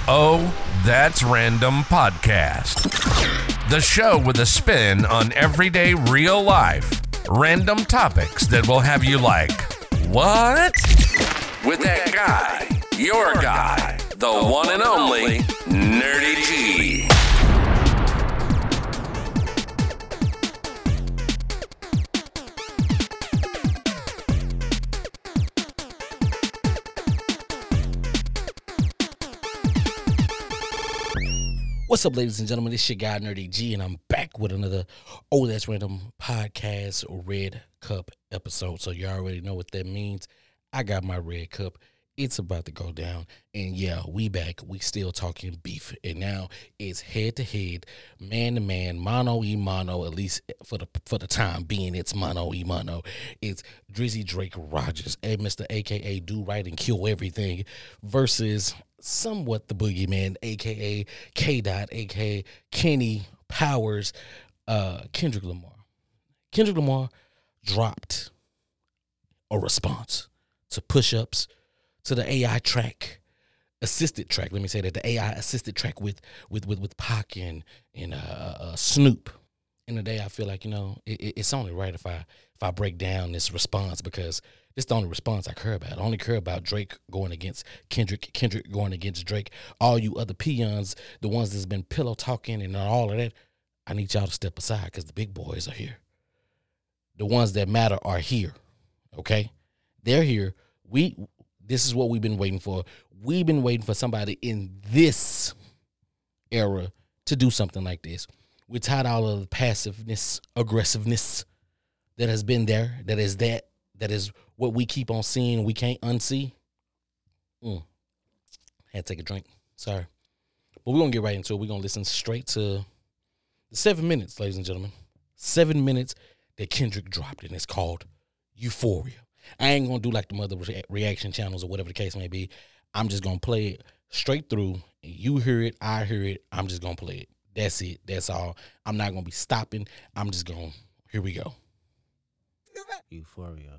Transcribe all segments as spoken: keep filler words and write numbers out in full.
Oh, That's Random podcast. The show with a spin on everyday real life. Random topics that will have you like, what? With that guy, your guy, the one and only Nerdy G. What's up, ladies and gentlemen? This your guy, Nerdy G, and I'm back with another Oh, That's Random podcast Red Cup episode. So you already know what that means. I got my red cup. It's about to go down. And yeah, we back. We still talking beef. And now it's head-to-head, man-to-man, mano-y-mano, at least for the for the time being, it's mano-y-mano. It's Drizzy Drake Rogers, and Mister A K A Do Right and Kill Everything, versus somewhat the boogeyman, a k a. K-Dot, a k a. Kenny Powers, uh, Kendrick Lamar. Kendrick Lamar dropped a response to push-ups, to the A I track, assisted track, let me say that, the A I assisted track with with with, with Pac and, and uh, uh, Snoop. And today I feel like, you know, it, it's only right if I if I break down this response, because this is the only response I care about. I only care about Drake going against Kendrick, Kendrick going against Drake. All you other peons, the ones that's been pillow talking and all of that, I need y'all to step aside because the big boys are here. The ones that matter are here, okay? They're here. We, this is what we've been waiting for. We've been waiting for somebody in this era to do something like this. We're tired of all of the passiveness, aggressiveness that has been there, that is that, that is what we keep on seeing and we can't unsee. Mm. Had to take a drink. Sorry. But we're going to get right into it. We're going to listen straight to the seven minutes, ladies and gentlemen. Seven minutes that Kendrick dropped, and it's called Euphoria. I ain't going to do like the other re- reaction channels or whatever the case may be. I'm just going to play it straight through. You hear it, I hear it. I'm just going to play it. That's it. That's all. I'm not going to be stopping. I'm just going, here we go. Euphoria.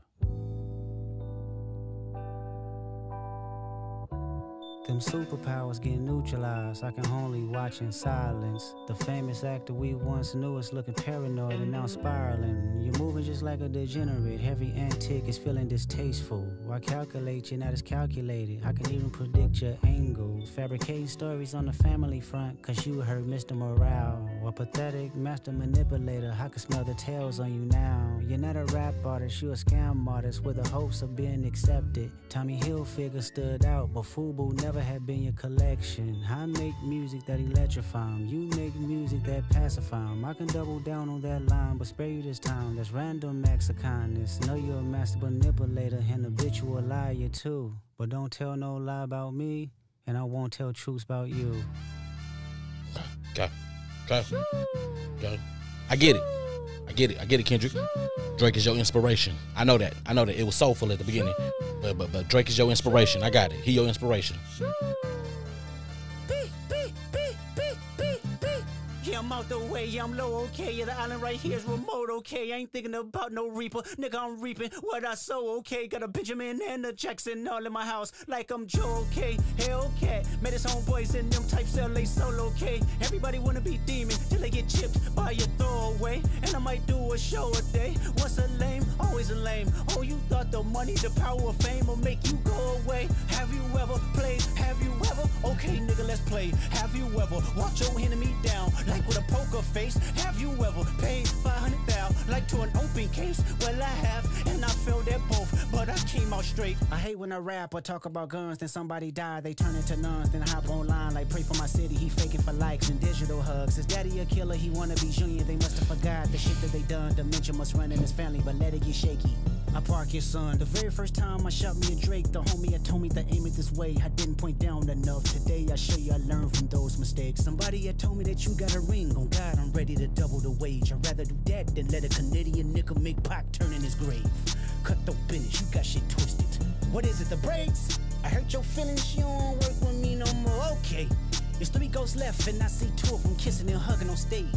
Them superpowers get neutralized. I can only watch in silence. The famous actor we once knew is looking paranoid and now spiraling. You're moving just like a degenerate. Every antic is feeling distasteful. I calculate you, not as calculated. I can even predict your angles. Fabricating stories on the family front, cause you heard Mister Morale. A pathetic master manipulator. I can smell the tails on you now. You're not a rap artist, you're a scam artist with the hopes of being accepted. Tommy Hilfiger stood out, but FUBU never had been your collection. I make music that electrify 'em. You make music that pacify 'em. I can double down on that line, but spare you this time. That's random acts of kindness. Know you're a master manipulator and habitual liar too. But don't tell no lie about me, and I won't tell truths about you. Okay. Okay. Okay. I get it. I get it. I get it, Kendrick. Drake is your inspiration. I know that. I know that. It was soulful at the beginning. But but but Drake is your inspiration. I got it. He your inspiration. Yeah, I'm out the way, I'm low, okay. Yeah, the island right here is remote, okay. I ain't thinking about no reaper, nigga, I'm reaping what I sow, okay. Got a Benjamin and a Jackson all in my house, like I'm Joe, okay. Hellcat, met his homeboys in them types L A solo, okay. Everybody wanna be demon till they get chipped by your throwaway. And I might do a show a day. Once a lame, always a lame. Oh, you thought the money, the power of fame will make you go away. Have you ever played? Have you ever? Okay, nigga, let's play. Have you ever walked your enemy down like with a poker face? Have you ever paid five hundred thousand like to an open case? Well, I have, and I failed at both, but I came out straight. I hate when I rap or talk about guns, then somebody die, they turn into nuns, then I hop online like pray for my city. He faking for likes and digital hugs. His daddy a killer, he wanna be junior. They must have forgot the shit that they done. Dementia must run in his family, but let it get shaky. I park your son. The very first time I shot me a Drake, the homie had told me to aim it this way. I didn't point down enough. Today I show you I learned from those mistakes. Somebody had told me that you got a ring. On God, I'm ready to double the wage. I'd rather do that than let a Canadian nigga make Pac turn in his grave. Cut the business, you got shit twisted. What is it, the brakes? I hurt your feelings, you don't work with me no more. Okay. There's three ghosts left and I see two of them kissing and hugging on stage.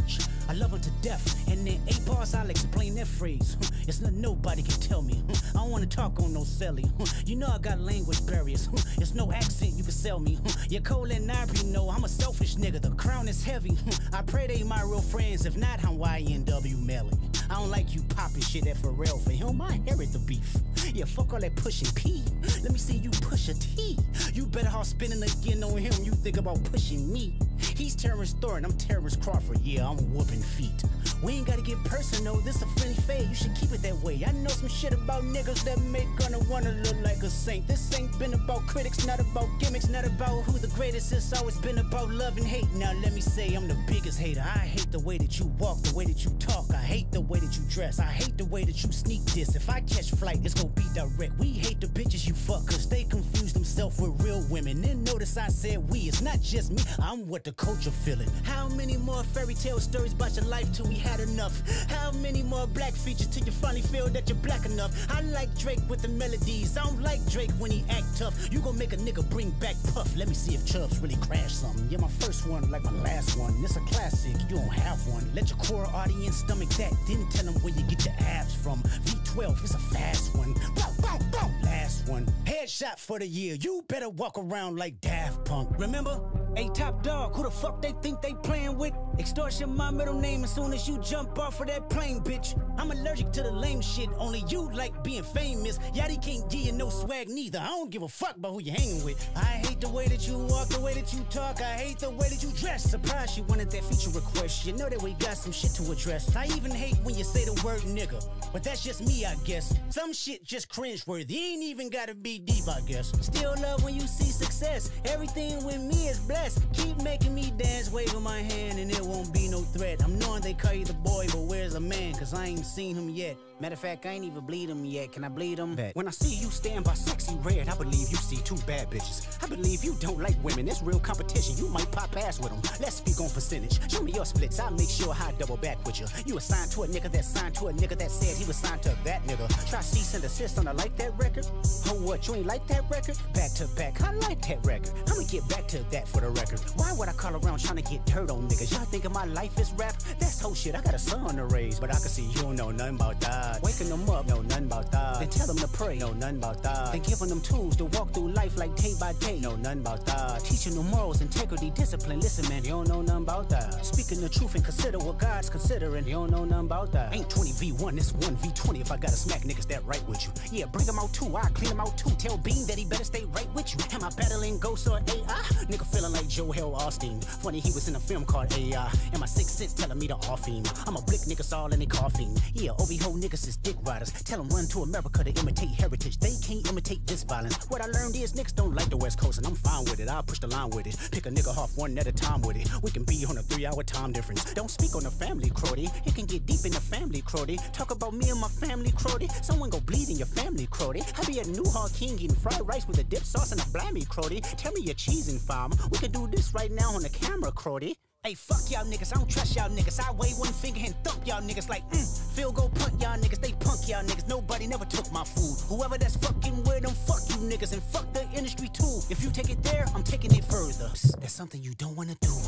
I love them to death. And in eight bars, I'll explain that phrase. It's nothing nobody can tell me. I don't wanna talk on no celly. You know I got language barriers. It's no accent you can sell me. Your Cole and Ivory know I'm a selfish nigga. The crown is heavy. I pray they my real friends. If not, I'm Y N W Melly. I don't like you popping shit at Pharrell. For him, I inherit the beef. Yeah, fuck all that pushing P. Let me see you push a T. You better off spinning again on him. You think about pushing me. He's Terrence Thornton, I'm Terrence Crawford. Yeah, I'm whooping feet. We ain't gotta get personal, this a friendly fade. You should keep it that way. I know some shit about niggas that make gonna wanna look like a saint. This ain't been about critics, not about gimmicks, not about who the greatest. It's always been about love and hate. Now let me say I'm the biggest hater. I hate the way that you walk, the way that you talk. I hate the way that you dress. I hate the way that you sneak this. If I catch flight, it's gonna be direct. We hate the bitches you fuck, cause they confuse themselves with real women. Then notice I said we, it's not just me, I'm what the culture feeling. How many more fairy tale stories about your life till we had enough? How many more black features till you finally feel that you're black enough? I like Drake with the melodies, I don't like Drake when he act tough. You gon' make a nigga bring back Puff. Let me see if Chubbs really crashed something. Yeah, my first one like my last one. It's a classic, you don't have one. Let your core audience stomach that. Then tell them where you get your abs from. V twelve, it's a fast one. Bow, bow, bow. Last one. Headshot for the year. You better walk around like Daft Punk. Remember? Hey, Top Dog, who the fuck they think they playing with? Extortion my middle name as soon as you jump off of that plane, bitch. I'm allergic to the lame shit, only you like being famous. Yachty can't give you no swag neither. I don't give a fuck about who you hanging with. I hate the way that you walk, the way that you talk. I hate the way that you dress. Surprised you wanted that feature request. You know that we got some shit to address. I even hate when you say the word nigga, but that's just me, I guess. Some shit just cringeworthy. Ain't even gotta be deep, I guess. Still love when you see success. Everything with me is blessed. Keep making me dance, waving my hand, and it won't be no threat. I'm knowing they call you the boy, but where's the man? Cause I ain't seen him yet. Matter of fact, I ain't even bleed him yet. Can I bleed him? Bet. When I see you stand by sexy red, I believe you see two bad bitches. I believe you don't like women. It's real competition. You might pop ass with them. Let's speak on percentage. Show me your splits. I'll make sure I double back with you. You assigned to a nigga that signed to a nigga that said he was signed to that nigga. Try cease and desist on a like that record. Oh, what? You ain't like that record? Back to back. I like that record. I'ma get back to that for the record. Why would I call around trying to get dirt on niggas? Y'all thinking my life is rap? That's whole shit. I got a son to raise, but I can see you don't know nothing about that. Waking them up, know nothing about that. Then tell them to pray, know nothing about that. Then giving them tools to walk through life like day by day, know nothing about that. Teaching them morals, integrity, discipline. Listen, man, you don't know nothing about that. Speaking the truth and consider what God's considering. You don't know nothing about that. Ain't twenty v one, it's one v twenty. If I gotta smack niggas that right with you, yeah, bring them out too. I clean them out too. Tell Bean that he better stay right with you. Am I battling ghosts or A I? Nigga feeling like Joel Osteen. Funny, he was in a film called A I. And my sixth sense telling me to off him. I'm a blick niggas all in they coughing. Yeah, O B ho niggas is dick riders. Tell them run to America to imitate heritage. They can't imitate this violence. What I learned is niggas don't like the West Coast, and I'm fine with it. I'll push the line with it. Pick a nigga off one at a time with it. We can be on a three hour time difference. Don't speak on the family, Crody. It can get deep in the family, Crody. Talk about me and my family, Crody. Someone go bleed in your family, Crody. I be at Newhall King eating fried rice with a dip sauce and a blammy, Crody. Tell me your cheesing farm. We can do this right now on the camera, Crody. Hey, fuck y'all niggas, I don't trust y'all niggas. I wave one finger and thump y'all niggas like, mm. Field goal punt y'all niggas, they punk y'all niggas. Nobody never took my food. Whoever that's fucking with them, fuck you niggas. And fuck the industry too. If you take it there, I'm taking it further. Psst, that's something you don't wanna do.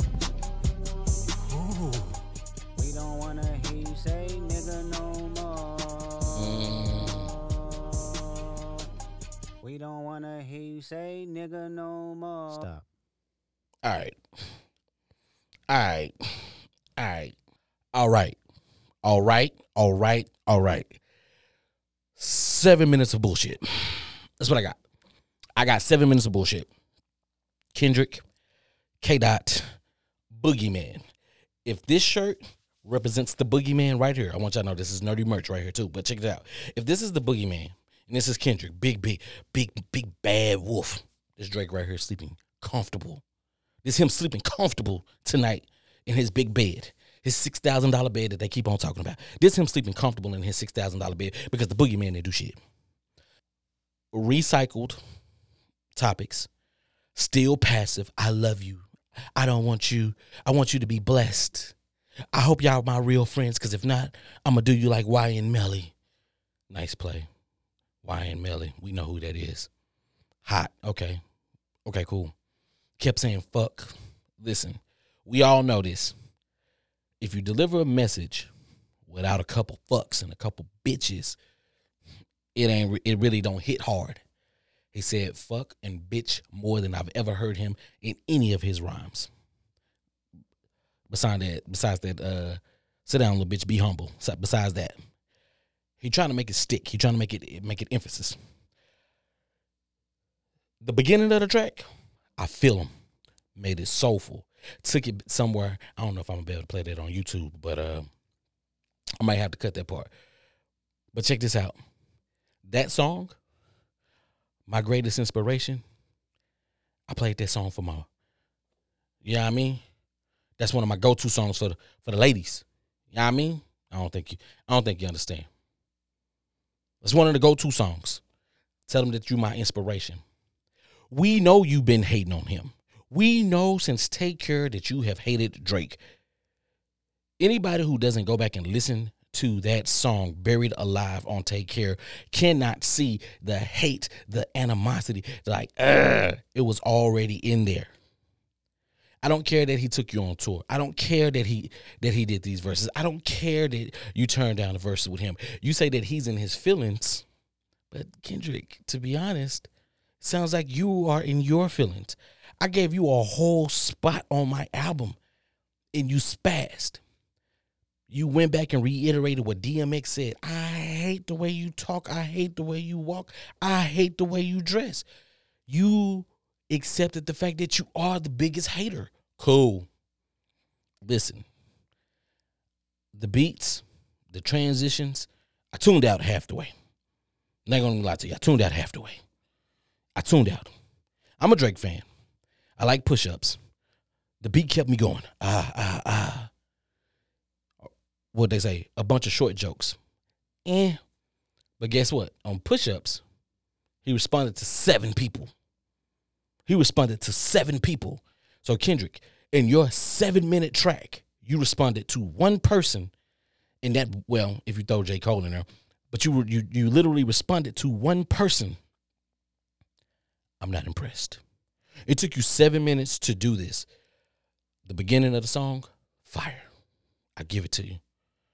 Ooh. We don't wanna hear you say nigga no more. Mm. We don't wanna hear you say nigga no more. Stop. All right. All right. All right. All right. All right. All right. All right. Seven minutes of bullshit. That's what I got. I got seven minutes of bullshit. Kendrick, K-Dot, Boogeyman. If this shirt represents the Boogeyman right here, I want y'all to know this is nerdy merch right here too, but check it out. If this is the Boogeyman, and this is Kendrick, big, big, big, big bad wolf. This Drake right here sleeping comfortable. This him sleeping comfortable tonight in his big bed. His six thousand dollars bed that they keep on talking about. This him sleeping comfortable in his six thousand dollars bed because the Boogeyman didn't do shit. Recycled topics. Still passive. I love you. I don't want you. I want you to be blessed. I hope y'all my real friends, because if not, I'm going to do you like Y N Melly. Nice play. Y N Melly. We know who that is. Hot. Okay. Okay, cool. Kept saying fuck. Listen, we all know this. if you deliver a message without a couple fucks and a couple bitches, it ain't it really don't hit hard. He said fuck and bitch more than I've ever heard him in any of his rhymes. Besides that, besides that, uh, sit down, little bitch, be humble. Besides that, he trying to make it stick. He trying to make it make it emphasis. The beginning of the track, I feel him. Made it soulful. Took it somewhere. I don't know if I'm gonna be able to play that on YouTube, but uh, I might have to cut that part. But check this out. That song, my greatest inspiration, I played that song for my, you know what I mean? That's one of my go-to songs for the for the ladies. You know what I mean? I don't think you I don't think you understand. It's one of the go-to songs. Tell them that you're my inspiration. We know you've been hating on him. We know since Take Care that you have hated Drake. Anybody who doesn't go back and listen to that song, Buried Alive on Take Care, cannot see the hate, the animosity. Like, ugh, it was already in there. I don't care that he took you on tour. I don't care that he that he did these verses. I don't care that you turned down the verses with him. You say that he's in his feelings, but Kendrick, to be honest, sounds like you are in your feelings. I gave you a whole spot on my album, and you spazzed. You went back and reiterated what D M X said. I hate the way you talk. I hate the way you walk. I hate the way you dress. You accepted the fact that you are the biggest hater. Cool. Listen, the beats, the transitions, I tuned out half the way. I'm not gonna lie to you. I tuned out half the way. I tuned out. I'm a Drake fan. I like push-ups. The beat kept me going. Ah, ah, ah. What'd they say? A bunch of short jokes. Eh. But guess what? On push-ups, he responded to seven people. He responded to seven people. So Kendrick, in your seven-minute track, you responded to one person. And that, well, if you throw J. Cole in there, but you you you literally responded to one person. I'm not impressed. It took you seven minutes to do this. The beginning of the song, fire. I give it to you.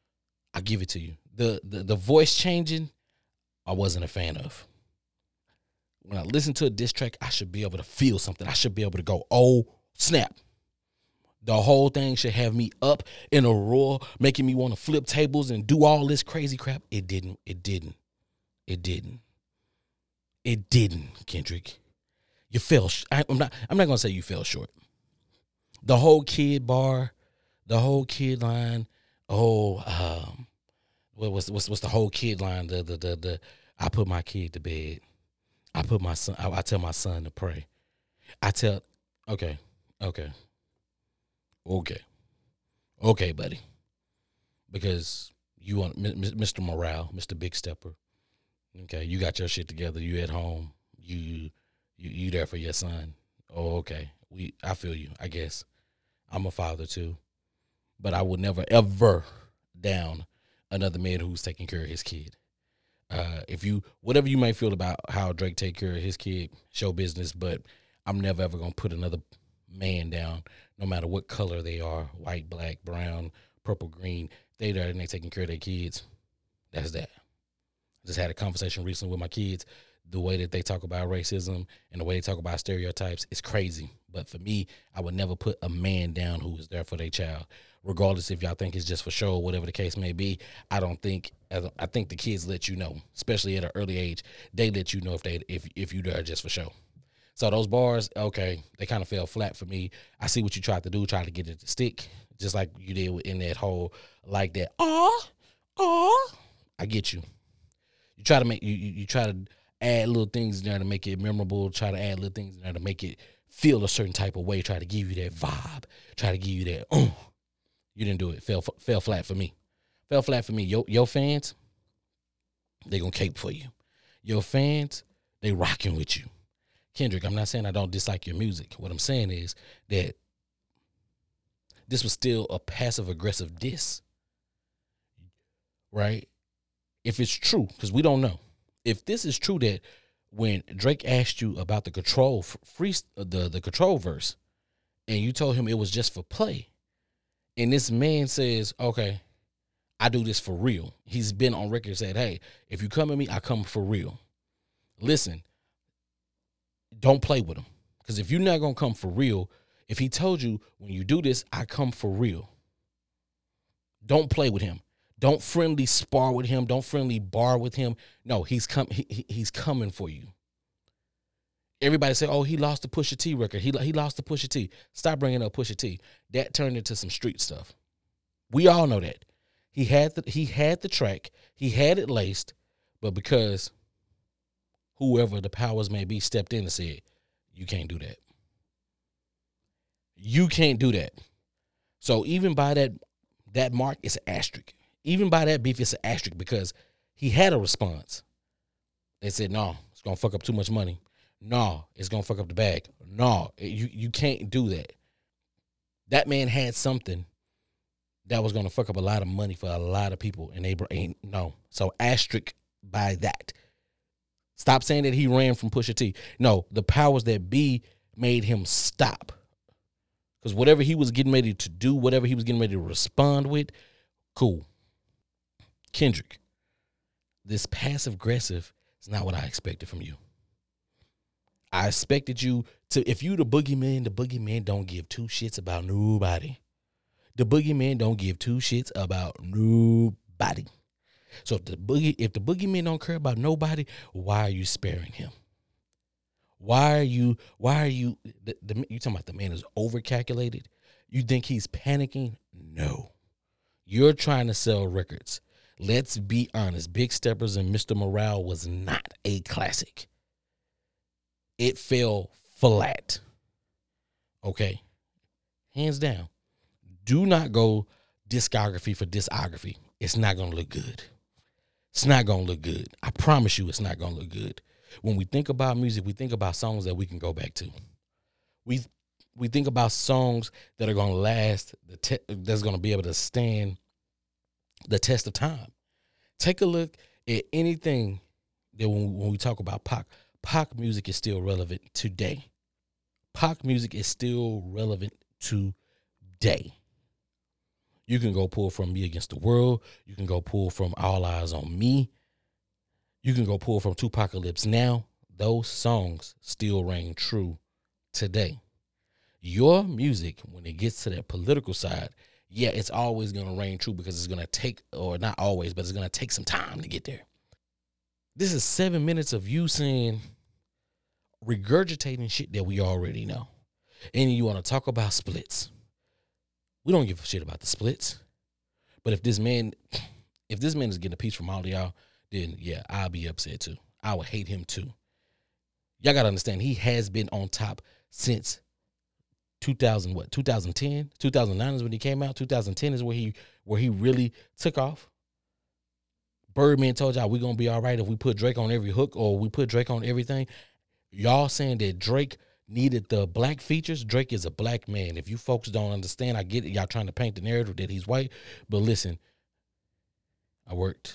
I give it to you. The, the the voice changing, I wasn't a fan of. When I listen to a diss track, I should be able to feel something. I should be able to go, oh, snap. The whole thing should have me up in a roar, making me want to flip tables and do all this crazy crap. It didn't. It didn't. It didn't. It didn't, Kendrick. You fell. Sh- I, I'm not. I'm not gonna say you fell short. The whole kid bar, the whole kid line. Oh, um, what was what's what's the whole kid line? The the the the. I put my kid to bed. I put my son. I, I tell my son to pray. I tell. Okay. Okay. Okay. Okay, buddy. Because you want Mister Morale, Mister Big Stepper. Okay, you got your shit together. You at home. You you you there for your son. Oh, okay. We I feel you. I guess I'm a father too, but I would never ever down another man who's taking care of his kid. Uh, if you whatever you might feel about how Drake take care of his kid, show business, but I'm never ever gonna put another man down, no matter what color they are, white, black, brown, purple, green. They there and they taking care of their kids. That's that. I just had a conversation recently with my kids. The way that they talk about racism and the way they talk about stereotypes is crazy. But for me, I would never put a man down who is there for their child, regardless if y'all think it's just for show or whatever the case may be. I don't think. I think the kids let you know, especially at an early age. They let you know if they if if you there just for show. So those bars, okay, they kind of fell flat for me. I see what you tried to do, try to get it to stick, just like you did in that whole like that. Aw, aw. I get you. You try to make you you, you try to add little things in there to make it memorable. Try to add little things in there to make it feel a certain type of way. Try to give you that vibe. Try to give you that. Uh, you didn't do it. Fell fell flat for me. Fell flat for me. Your your fans, they gonna cape for you. Your fans, they rocking with you. Kendrick, I'm not saying I don't dislike your music. What I'm saying is that this was still a passive-aggressive diss, right? If it's true, because we don't know. If this is true that when Drake asked you about the control free, the, the control verse, and you told him it was just for play, And this man says, okay, I do this for real. He's been on record and said, hey, if you come at me, I come for real. Listen, don't play with him. Because if you're not going to come for real, if he told you, when you do this, I come for real. Don't play with him. Don't friendly spar with him. Don't friendly bar with him. No, he's com- he, he's coming for you. Everybody say, oh, he lost the Pusha T record. He, he lost the Pusha T. Stop bringing up Pusha T. That turned into some street stuff. We all know that. He had the, he had the track. He had it laced. But because whoever the powers may be stepped in and said, you can't do that. You can't do that. So even by that, that mark, it's an asterisk. Even by that beef, it's an asterisk because he had a response. They said, no, it's going to fuck up too much money. No, it's going to fuck up the bag. No, you, you can't do that. That man had something that was going to fuck up a lot of money for a lot of people. And they ain't, no. So asterisk by that. Stop saying that he ran from Pusha T. No, the powers that be made him stop. Because whatever he was getting ready to do, whatever he was getting ready to respond with, cool. Kendrick, this passive aggressive is not what I expected from you. I expected you to, if you the boogeyman, the boogeyman don't give two shits about nobody. The boogeyman don't give two shits about nobody. So if the boogie, if the boogeyman don't care about nobody, why are you sparing him? Why are you, why are you, the, the, you talking about the man is overcalculated? You think he's panicking? No. You're trying to sell records. Let's be honest. Big Steppers and Mister Morale was not a classic. It fell flat. Okay. Hands down. Do not go discography for discography. It's not going to look good. It's not going to look good. I promise you it's not going to look good. When we think about music, we think about songs that we can go back to. We we think about songs that are going to last, the te- that's going to be able to stand the test of time. Take a look at anything that when, when we talk about Pac, Pac music is still relevant today. Pac music is still relevant today. You can go pull from Me Against the World. You can go pull from All Eyes on Me. You can go pull from Tupacalypse Now. Those songs still ring true today. Your music, when it gets to that political side, yeah, it's always going to ring true because it's going to take, or not always, but it's going to take some time to get there. This is seven minutes of you saying, regurgitating shit that we already know. And you want to talk about splits. We don't give a shit about the splits. But if this man, if this man is getting a piece from all of y'all, then yeah, I'll be upset too. I would hate him too. Y'all got to understand, he has been on top since two thousand, what, two thousand ten? two thousand nine is when he came out. two thousand ten is where he where he really took off. Birdman told y'all we're going to be all right if we put Drake on every hook or we put Drake on everything. Y'all saying that Drake needed the black features. Drake is a black man. If you folks don't understand, I get it. Y'all trying to paint the narrative that he's white. But listen, I worked.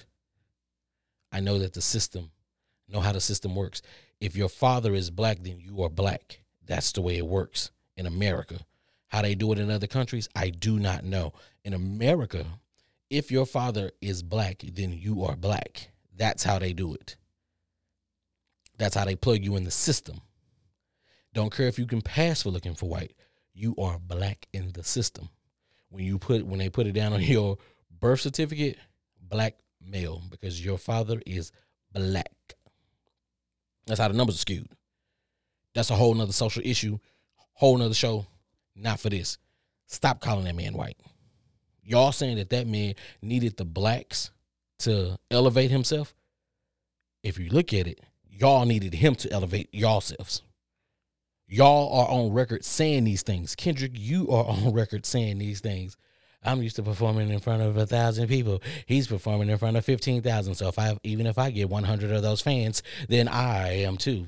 I know that the system, know how the system works. If your father is black, then you are black. That's the way it works in America. How they do it in other countries, I do not know. In America, if your father is black, then you are black. That's how they do it. That's how they plug you in the system. Don't care if you can pass for looking for white. You are black in the system. When you put when they put it down on your birth certificate, black male, because your father is black. That's how the numbers are skewed. That's a whole nother social issue, whole nother show. Not for this. Stop calling that man white. Y'all saying that that man needed the blacks to elevate himself. If you look at it, y'all needed him to elevate yourselves. Y'all are on record saying these things. Kendrick, you are on record saying these things. I'm used to performing in front of a thousand people. He's performing in front of fifteen thousand. So if I, even if I get one hundred of those fans, then I am too.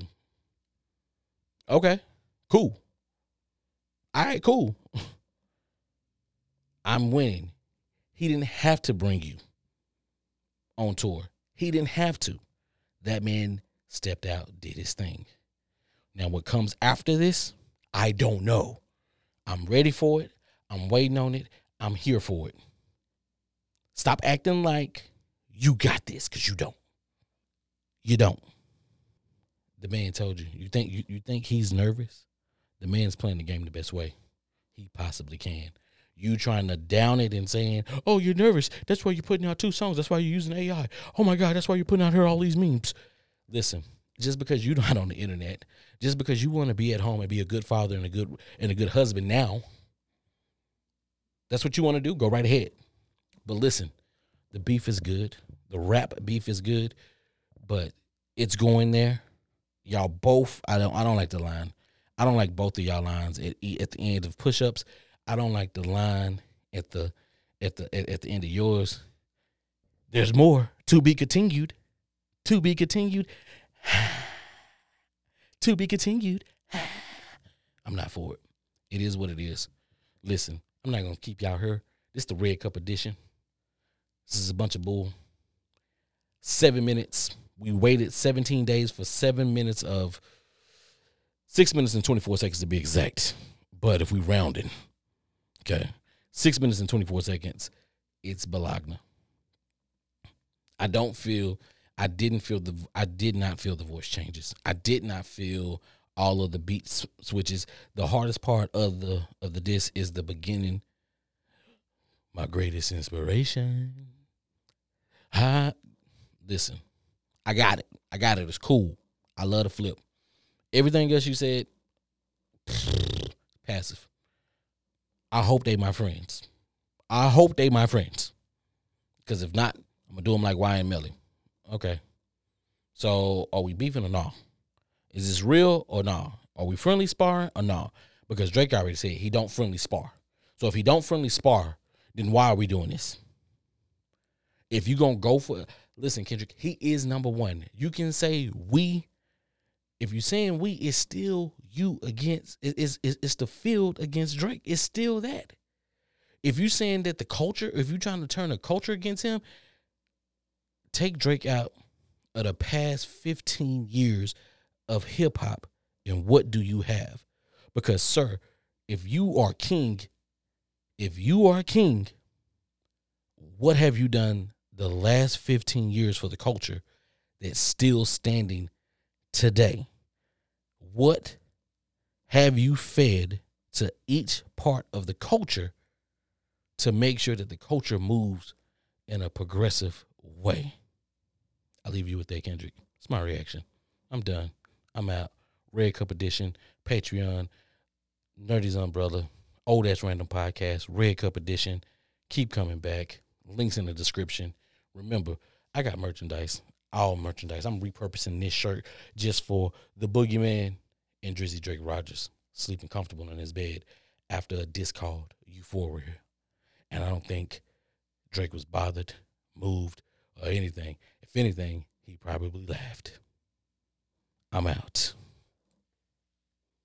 Okay, cool. All right, cool. I'm winning. He didn't have to bring you on tour. He didn't have to. That man stepped out, did his thing. Now, what comes after this, I don't know. I'm ready for it. I'm waiting on it. I'm here for it. Stop acting like you got this, because you don't. You don't. The man told you. You think you, you think he's nervous? The man's playing the game the best way he possibly can. You trying to down it and saying, oh, you're nervous. That's why you're putting out two songs. That's why you're using A I. Oh, my God, that's why you're putting out here all these memes. Listen, just because you're not on the internet, just because you want to be at home and be a good father and a good and a good husband now, that's what you want to do, go right ahead. But listen, the beef is good. The rap beef is good, but it's going there. Y'all both, I don't I don't like the line. I don't like both of y'all lines at, at the end of push-ups. I don't like the line at the at the at, at the end of yours. There's more to be continued. To be continued. To be continued. I'm not for it. It is what it is. Listen, I'm not going to keep y'all here. This is the Red Cup edition. This is a bunch of bull. Seven minutes. We waited seventeen days for seven minutes of six minutes and twenty-four seconds to be exact. But if we rounded, okay, six minutes and twenty-four seconds, it's Balagna. I don't feel, I didn't feel the, I did not feel the voice changes. I did not feel all of the beat switches. The hardest part of the of the disc is the beginning. My greatest inspiration. I, listen, I got it. I got it. It's cool. I love the flip. Everything else you said, passive. I hope they my friends. I hope they my friends. Because if not, I'm going to do them like Y and Melly. Okay. So are we beefing or no? Is this real or no? Are we friendly sparring or no? Because Drake already said he don't friendly spar. So if he don't friendly spar, then why are we doing this? If you going to go for it, listen, Kendrick, he is number one. You can say we. If you're saying we, it's still you against, it's, it's, it's the field against Drake. It's still that. If you're saying that the culture, if you're trying to turn the culture against him, take Drake out of the past fifteen years of hip hop, and what do you have? Because, sir, if you are king, if you are king, what have you done the last fifteen years for the culture that's still standing today? What have you fed to each part of the culture to make sure that the culture moves in a progressive way? I'll leave you with that, Kendrick. It's my reaction. I'm done. I'm out. Red Cup Edition, Patreon, Nerdy's Umbrella, Old Ass Random Podcast, Red Cup Edition. Keep coming back. Links in the description. Remember, I got merchandise, all merchandise. I'm repurposing this shirt just for the Boogeyman and Drizzy Drake Rogers sleeping comfortable in his bed after a disc called Euphoria. And I don't think Drake was bothered, moved, or anything. If anything, he probably laughed. I'm out.